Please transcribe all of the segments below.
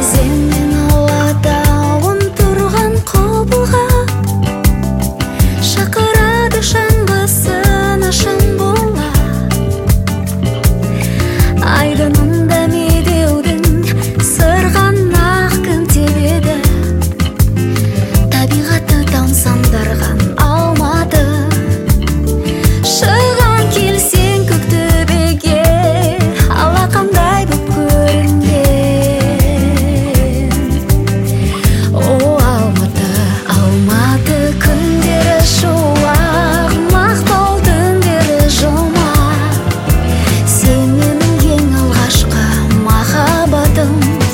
Сенен ауада тұрған құбылға шақырады шаңғысына шың бола. Айдынында медеудің сырған ақ күн тебеді. Табиғаты тамсандырған алматы. Шыған келсең көк төбеге алақандай боп көрінген. О алматы, алматы күндері шуақ, мақпал түндері жұмақ. Сен менің ең алғашқы махаббатым.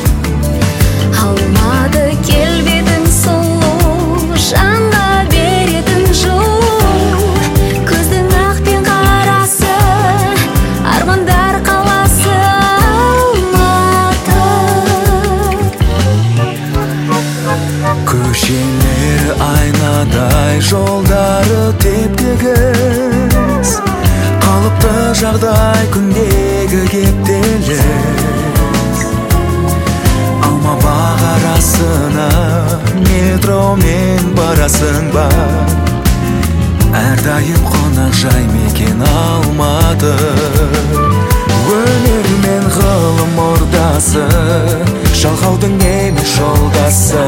Алматы келбетің сұлу, жанға беретін жылу. Көздің ақ пен қарасы, армандар қаласы Алматы. Көшелері айнадай, жолдары теп-тегіс, қалыпты жағдай күндегі кептеліс. Алма бақ арасына метромен барасың ба? Әрдайым қонақжай мекен Алматы. Өнер мен ғылым ордасы, жалғаудың емес жолдасы.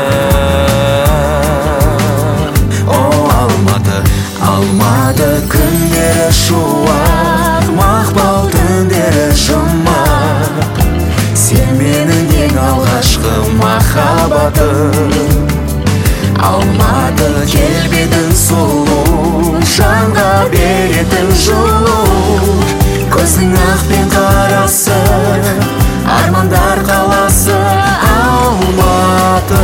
О алматы, алматы күндері шуақ, мақпал түндері жұмақ. Сен менің ең алғашқы махаббатым. Алматы келбетің сұлу, жанға беретін жылу. Көзің ақ пен қарасы, армандар қаласы Алматы.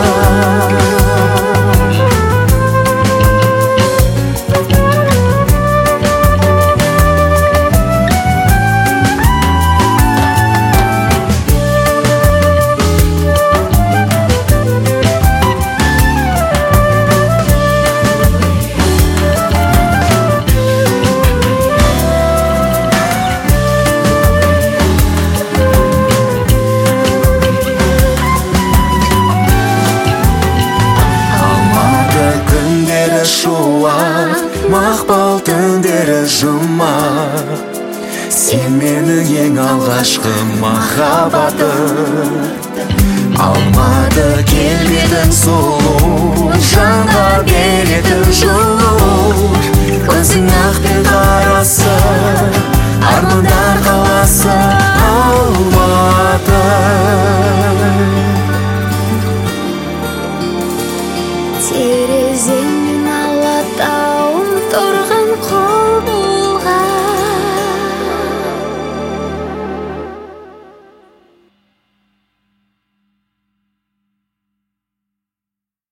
Мақпал түндері жұмақ. Сен менің ең алғашқы махаббатым. Алматы келбетің сұлу,